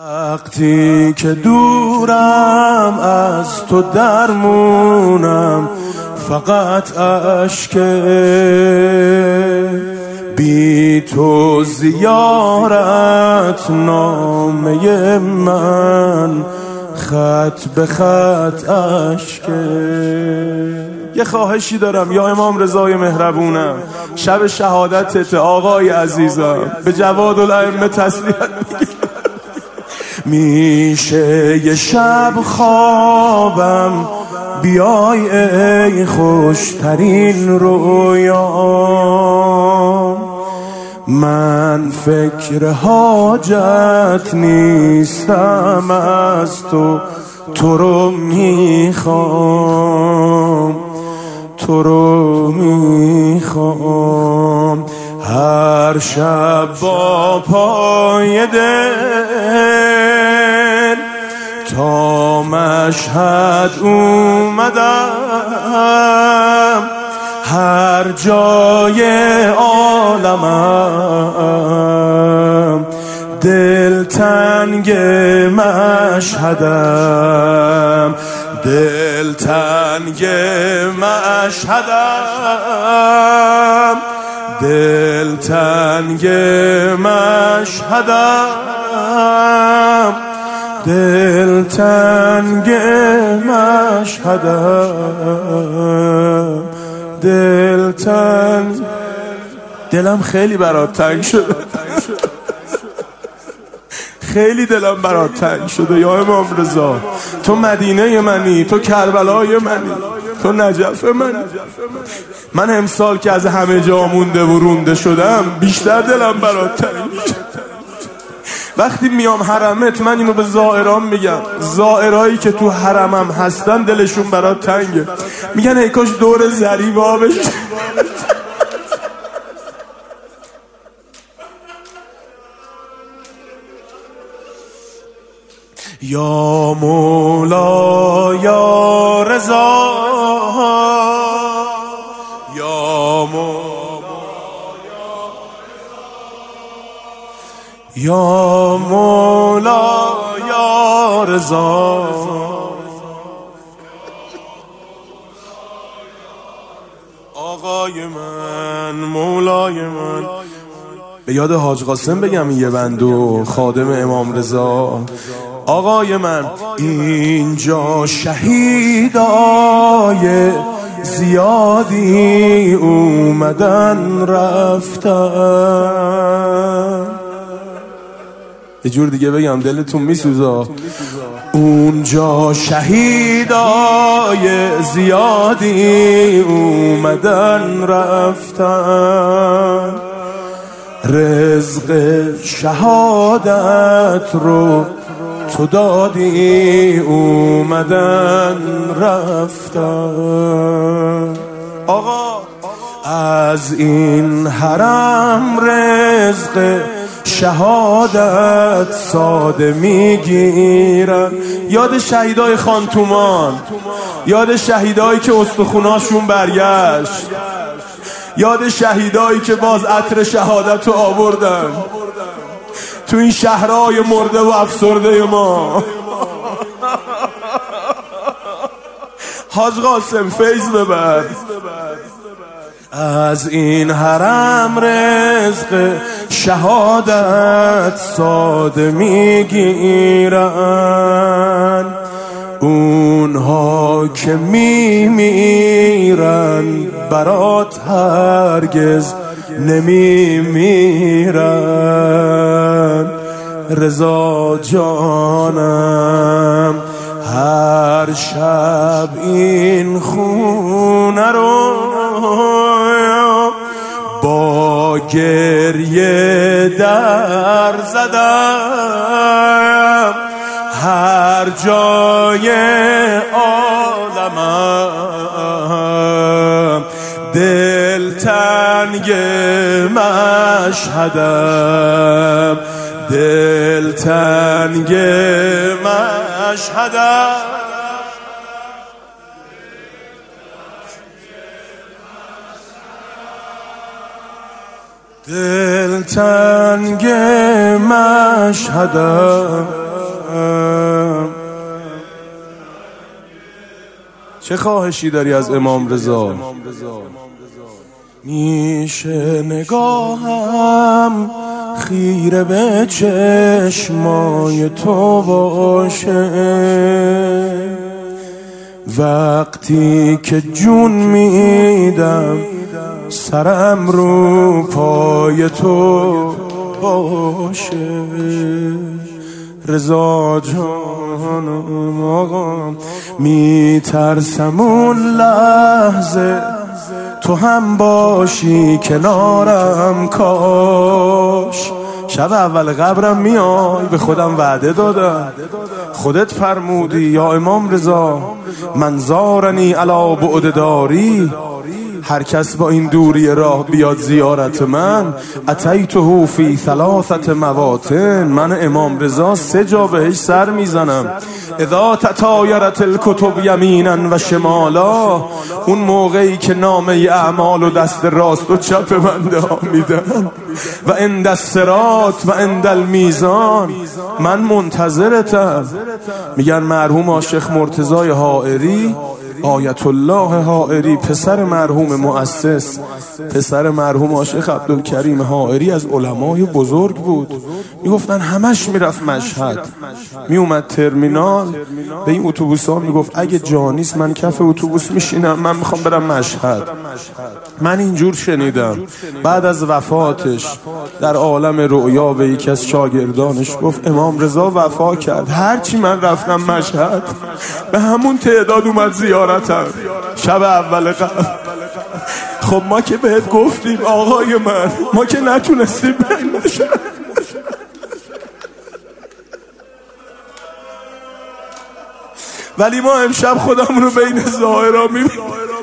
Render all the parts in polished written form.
وقتی که دورم از تو درمونم فقط اشکه بی تو زیارت نامه من خط به خط اشکه. یه خواهشی دارم یا امام رضای مهربونم، شب شهادتت آقای عزیزم، به جواد الائمه تسلیت میشه یه شب خوابم بیای ای خوشترین رویام، من فکر حاجت نیستم از تو، تو رو میخوام، تو رو میخوام. هر شب با پای دل تا مشهد اومدم، هر جای عالمم دلتنگ مشهدم، دلتنگ مشهدم، دلتنگ مشهدم، دلتنگ مشهدم، دلتنگ. دلم خیلی برات تنگ شده، خیلی دلم برات تنگ شده یا امام رضا. تو مدینه منی، تو کربلای منی، تو نجف منی. من امسال که از همه جا مونده و رونده شدم بیشتر دلم برات تنگ شده. وقتی میام حرمت من اینو به زائران میگم، زائرایی که تو حرمم هستن دلشون برات تنگه، میگن ای کاش دور زریبا بشه. یا مولا یا رضا، یا مولا یا مولا یا رضا، آقای من، مولای من. به یاد حاج قاسم بگم یه بندو خادم امام رضا، آقای من. اینجا شهیدای زیادی اومدن رفتن. یه جور دیگه بگم دلتون میسوزا. اونجا شهیدای زیادی اومدن رفتن، رزق شهادت رو تو دادی اومدن رفتن. آقا از این حرم رزق شهادت ساده میگیرن. یاد شهیدای خان تومان، یاد شهیدایی که استخوناشون برگشت، یاد شهیدایی که باز عطر شهادت رو آوردن تو این شهرهای مرده و افسرده ما. حاج قاسم فیض ببر. از این حرم رزق شهادت ساده میگیرن، اونها که میمیرن برات هرگز نمیمیرن. رضا جانم هر شب این خونه رو با گریه در زدم، هر جای عالمم دلتنگ مشهدم، دلتنگ مشهدم، دلتنگ مشهدم. چه خواهشی داری از امام رضا؟ میشه نگاهم خیره به چشمای تو باشه، وقتی که جون میدم سرم رو پای تو باشه. رضا جانم آقا میترسم اون لحظه تو هم باشی کنارم، کاش شب اول قبرم میای به خودم وعده دادم، خودت فرمودی یا امام رضا من زارنی علی بعد داری، هر کس با این دوری راه بیاد زیارت من اتیته فی 3 مواطن، من امام رضا 3 جا بهش سر میزنم. اذا تطایرت الکتب یمینا و شمالا، اون موقعی که نامه اعمال و دست راست و چپ بنده ها میدن، و عند الصراط و عند المیزان من منتظرتم. میگن مرحوم عاشق مرتضی حائری، آیت الله حائری پسر مرحوم مؤسس، پسر مرحوم عاشق عبدالکریم حائری از علمای بزرگ بود. میگفتن همش میرفت مشهد، میومد ترمینال به این اتوبوس‌ها میگفت اگه جا نیست من کف اتوبوس میشینم، من میخوام برم مشهد. من اینجور شنیدم. بعد از وفاتش در عالم رؤیا به یکی از شاگردانش گفت امام رضا وفا کرد، هرچی من رفتم مشهد به همون تعداد اومد زیارتم شب اول قبر. خب ما که بهت گفتیم آقای من، ما که نتونستیم بریم مشهد. ولی ما امشب خودمون رو بین ظاهرا میبینیم.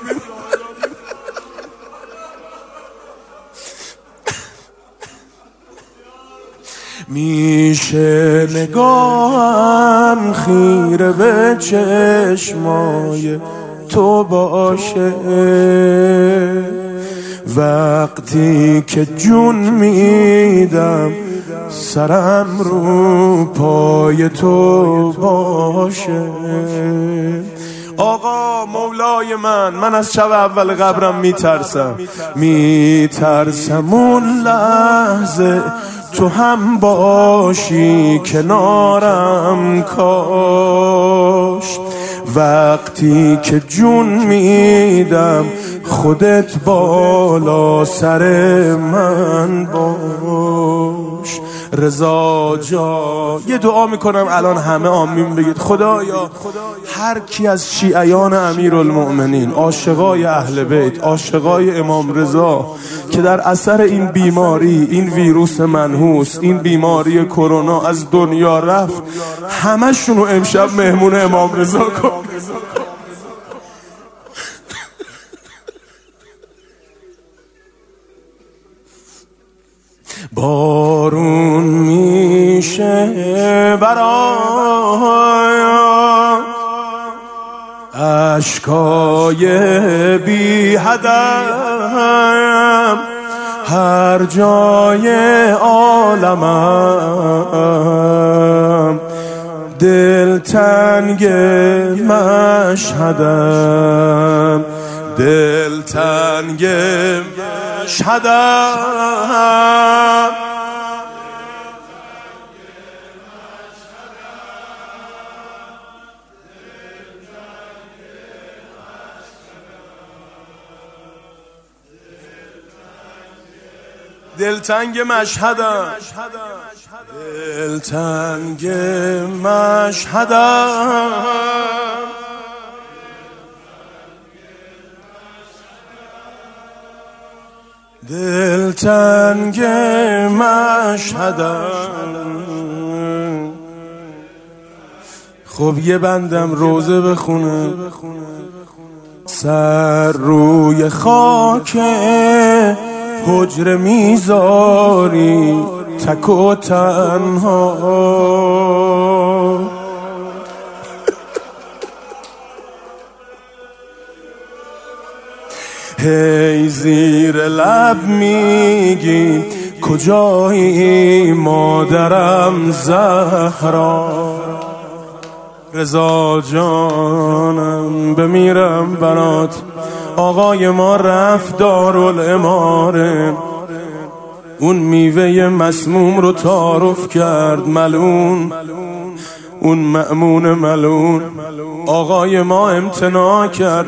میشه نگاهم خیره به چشمای تو باشه، وقتی که جون میدم سرم رو پای تو باشه. آقا مولای من از شب اول قبرم میترسم اون لحظه تو هم باشی کنارم، کاش وقتی که جون میدم خودت بالا سر من باش. رضا جا یه دعا میکنم الان همه آمین بگید. خدایا هر کی از شیعیان امیرالمؤمنین، عاشقای اهل بیت، عاشقای امام رضا که در اثر این بیماری، این ویروس منحوس، این بیماری کرونا از دنیا رفت، همشونو امشب مهمون امام رضا کن. بارون میشه برایم اشکای بی هدم، هر جای عالمم دلتنگ مشهدم، دلتنگ مشهدم. دلتنگ مشهدم، دلتنگ مشهدم، دلتنگ مشهدم. خب یه بندم روزه بخونه، سر روی خاک حجره میذاری تک و تنها، هی زیر لب میگی کجایی مادرم زهرا، رضا جانم بمیرم برات، آقای ما رفت دارالعماره، اون میوه مسموم رو تعارف کرد ملعون، اون مأمون ملعون. آقای ما امتناع کرد،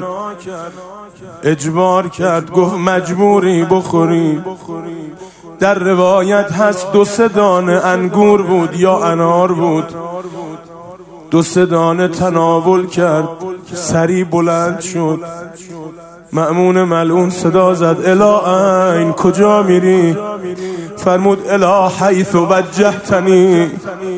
اجبار کرد، گفت مجبوری بخوری. در روایت هست 2-3 دانه انگور بود یا انار بود، 2-3 دانه تناول کرد، سری بلند شد. مأمون ملعون صدا زد الی این، کجا میری؟ فرمود الی حیث وجهتنی،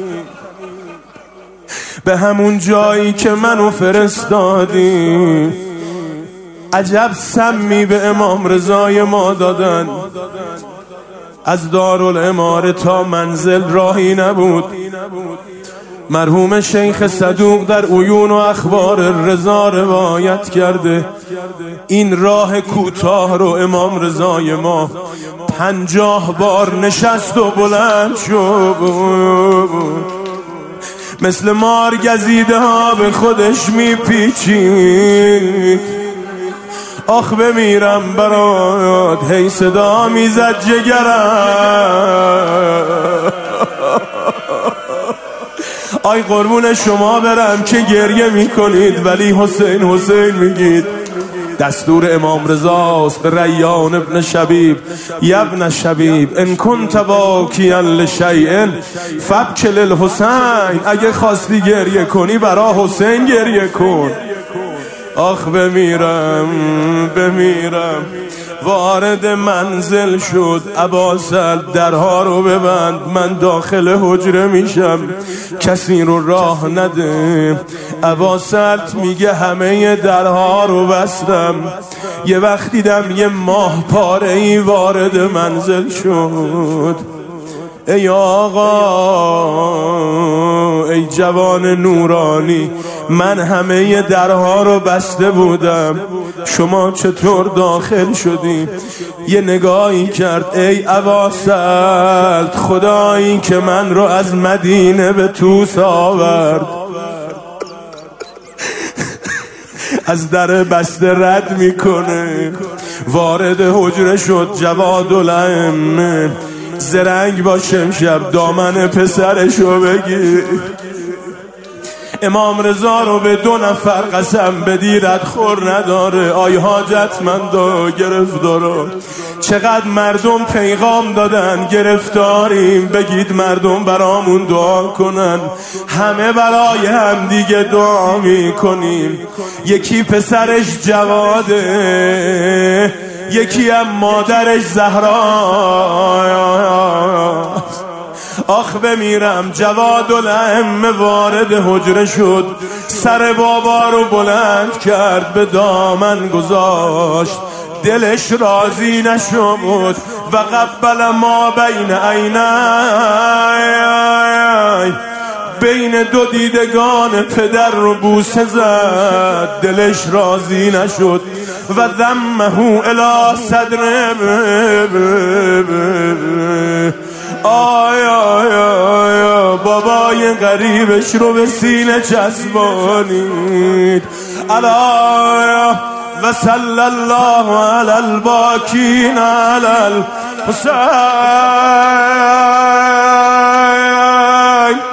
به همون جایی که منو فرستادی. عجب سمی به امام رضای ما دادن، از دارالعماره تا منزل راهی نبود. مرحوم شیخ صدوق در عیون و اخبار رضا روایت کرده این راه کوتاه رو امام رضای ما 50 بار نشست و بلند شد، مثل مار گزیده ها به خودش میپیچید. آخ بمیرم برات، هی صدا میزد جگرم. آی قربون شما برم که گریه میکنید ولی حسین حسین میگید. دستور امام رضاست به ریان ابن شبیب، یبن شبیب ان کنت باکیا لشیء فابکی للحسین، اگه خواستی گریه کنی برا حسین گریه کن. آخ بمیرم بمیرم. وارد منزل شد، اباسلط درها رو ببند، من داخل حجره میشم، کسی رو راه نده. اباسلط میگه همه درها رو بستم. یه وقت دیدم یه ماه پاره ای وارد منزل شد. ای آقا، ای جوان نورانی، من همه درها رو بسته بودم، شما چطور داخل شدی؟ یه نگاهی کرد، ای اباسلط، خدایی که من رو از مدینه به طوس آورد. از در بسته رد میکنه، وارد حجره شد. جوادالائمه زرنگ باش امشب دامن پسرشو بگیر. امام رضا رو به 2 نفر قسم بدی ردخور نداره. آی حاجتمندا گرفتارا، چقدر مردم پیغام دادن گرفتاریم، بگید مردم برامون دعا کنن. همه برای هم دیگه دعا میکنیم. یکی پسرش جواده، یکی هم مادرش زهرا. آخ بمیرم. جوادالائمه وارد حجره شد، سر بابا رو بلند کرد، به دامن گذاشت، دلش راضی نشد. و قبل ما بین عینی، بین 2 دیدگان پدر رو بوسه زد، دلش راضی نشد. و ذمه الی صدره، آی آی آی، بابای غریبش رو به سینه چسبانید. الا و صلی الله علی الباکین علی الحسین.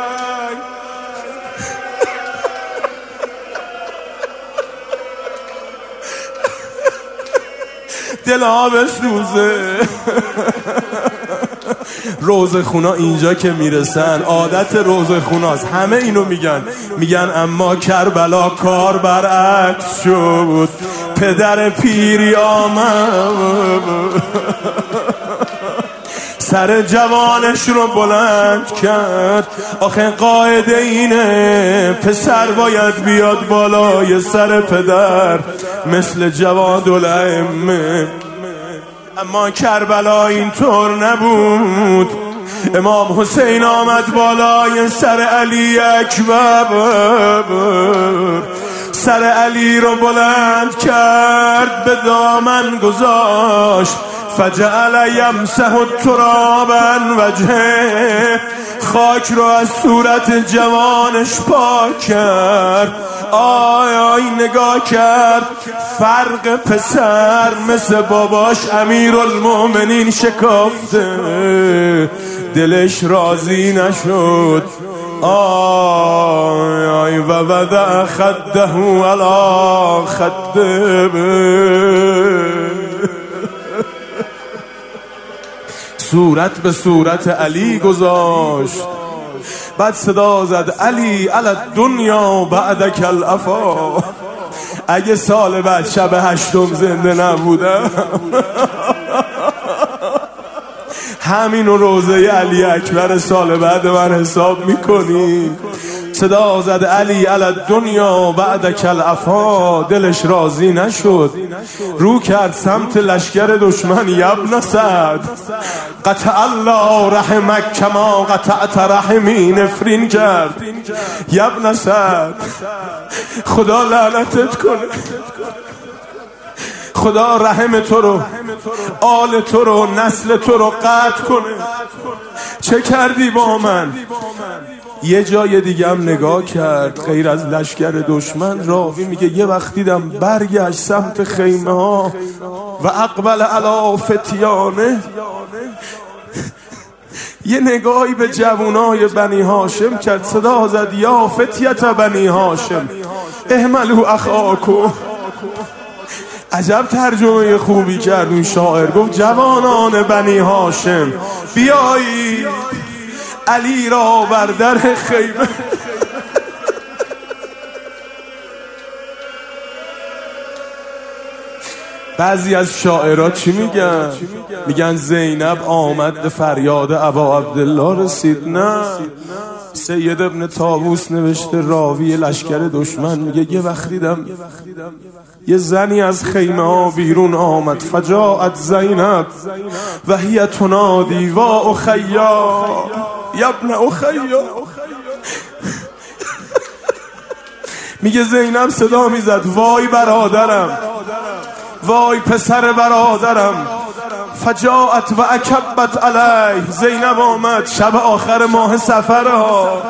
دلها بسوزه. روزخونا اینجا که میرسن، عادت روزخوناست، همه اینو میگن اما کربلا کار برعکس شد. پدر پیری آمد، سر جوانش رو بلند کرد. آخه قاعده اینه، پسر باید بیاد بالای سر پدر مثل جوادالائمه. اما کربلا اینطور نبود. امام حسین آمد بالای سر علی اکبر، سر علی رو بلند کرد، به دامن گذاشت. فجعل یمسح التراب عن وجهه، خاک رو از صورت جوانش پاک کرد. آی آی نگاه کرد، فرق پسر مثل باباش امیرالمومنین شکافته، دلش راضی نشد. آی آی و وضع خده علی خده، صورت به صورت علی گذاشت. بعد صدا زد علی علی الدنیا بعدک العفا. اگه سال بعد شب 8 زنده نبودم همین روزه علی اکبر سال بعد من حساب میکنی. صدا زد علی علی الدنیا بعدک العفا. دلش راضی نشد، رو کرد سمت لشکر دشمن. یبن سعد قطع الله رحمک کما قطعت رحمی، نفرین کرد. یبن سعد خدا لعنتت کنه، خدا رحم تو رو، آل تو رو، نسل تو رو قطع کنه. چه کردی با من؟ یه جای دیگه هم نگاه کرد غیر از لشکر دشمن. راوی میگه یه وقت دیدم برگشت سمت خیمه ها و اقبل علی فتیانه، یه نگاهی به جوانای بنی هاشم کرد. صدا زد یا فتیت بنی هاشم احملوا اخاکم. عجب ترجمه خوبی کرد اون شاعر. گفت جوانان بنی هاشم بیایی علی را بر در خیمه. بعضی از شاعرها چی میگن؟ میگن زینب آمد فریاد ابا عبدالله رسید. نه، سید ابن طاووس نوشته راوی لشکر دشمن میگه یه وقت دیدم یه زنی از خیمه ها بیرون آمد. فجاءت زینب و هی تنادی وا اخیا یبن اخیا. میگه زینب صدا میزد وای برادرم، وای پسر برادرم. فجاءت و اکبت علیه. زینب آمد شب آخر ماه سفرها.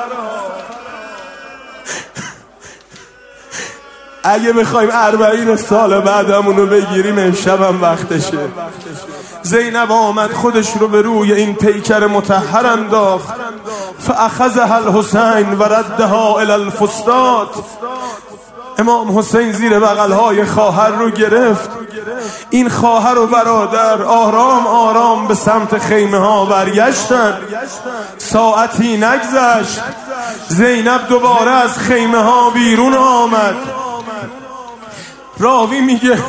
اگه میخوایم 40 سال بعدمونو بگیریم امشبم وقتشه. زینب آمد خودش رو به روی این پیکر مطهر انداخت. فاخذها الحسین و ردها الی الفسطاط. امام حسین زیر بغلهای خواهر رو گرفت. این خواهر و برادر آرام آرام به سمت خیمه ها برگشتن. ساعتی نگذشت زینب دوباره از خیمه ها بیرون آمد. راوی میگه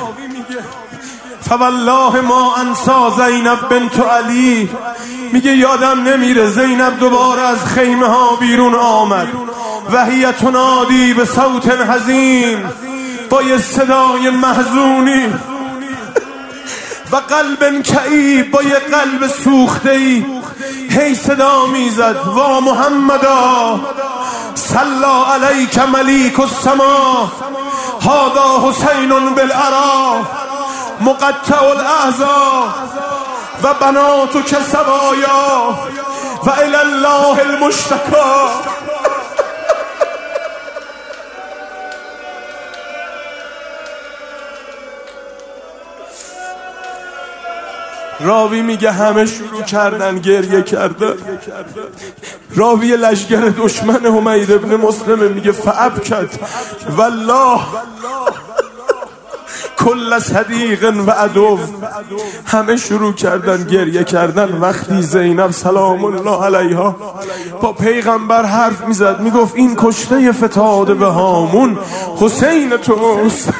فوالله ما انسا زینب بنت علی. میگه یادم نمیره زینب دوباره از خیمه ها بیرون آمد. و هی تنادی به صوت حزین، با یه صدای محزونی، و قلب کئیب، با یه قلب سوخته‌ای، هی صدا میزد وا محمدا صلی علیک ملیک السما هذا حسین بالعرا مقطع الاعضاء و بناتک سبایا و الی الله المشتکا. راوی میگه همه شروع کردن گریه کردن. راوی لشکر دشمن حمید ابن مسلم میگه فابکت والله کل صدیق و عدو. همه شروع کردن گریه کردن. وقتی زینب سلام الله علیها با پیغمبر حرف میزد میگفت این کشته فتاده به هامون حسین توست.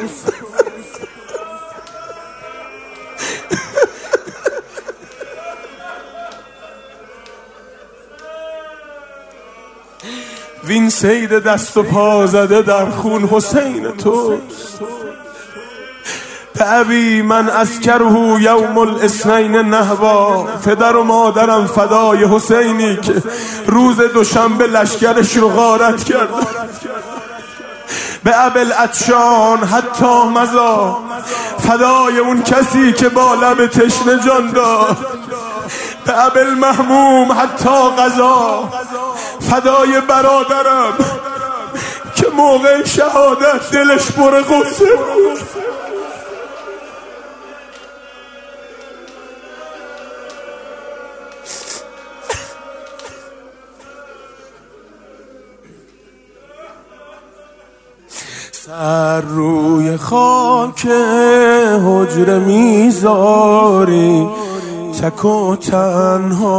وین سید دست و پا زده در خون حسین توست. ابی من اسکره یوم الاثنین نهوا. پدر و مادرم فدای حسینی که روز دوشنبه لشکرش رو غارت کرد. به ابل عطشان حتی مزا. فدای اون کسی که با لب تشنه جان داد. به ابوالمهموم حتی قضا، فدای برادرم که موقع شهادت دلش پر غصه بود. سر روی خاک حجره میذاری تک و تنها،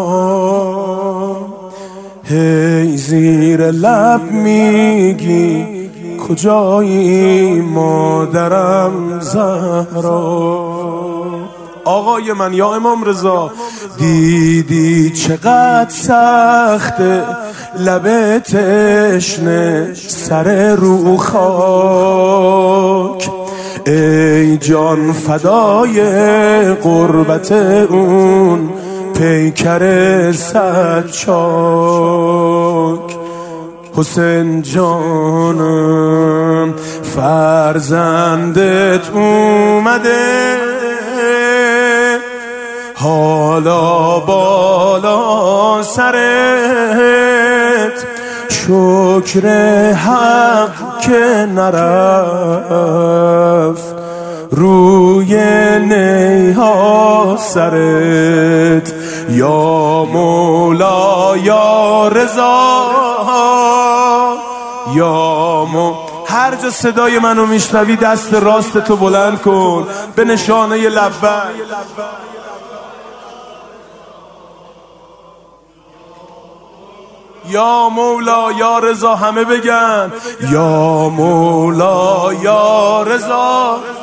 هی زیر لب میگی کجایی مادرم زهرا. آقای من یا امام رضا، دیدی چقدر سخته لب تشنه سر رو خاک، ای جان فدای قربت اون پیکر صد چاک. حسین جانم فرزندت اومده، حالا بالا سرت، شکر حق که نرفت روی نیها سرت. یا مولا یا رضا یا هر جا صدای منو میشنوی دست راست تو بلند کن به نشانه لبیک. یا مولا یا رضا، همه بگن یا مولا یا رضا.